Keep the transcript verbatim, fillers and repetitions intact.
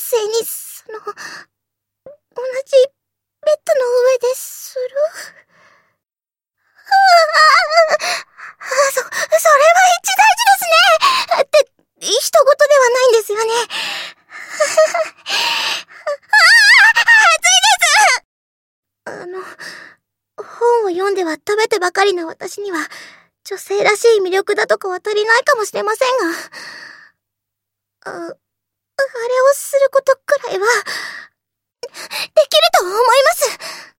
せいに、その、同じベッドの上でする。ああ、そ、それは一大事ですね。って、人事ではないんですよね。あの、本を読んでは食べてばかりの私には、女性らしい魅力だとかは足りないかもしれませんが、あ、あれをすることくらいは、できると思います。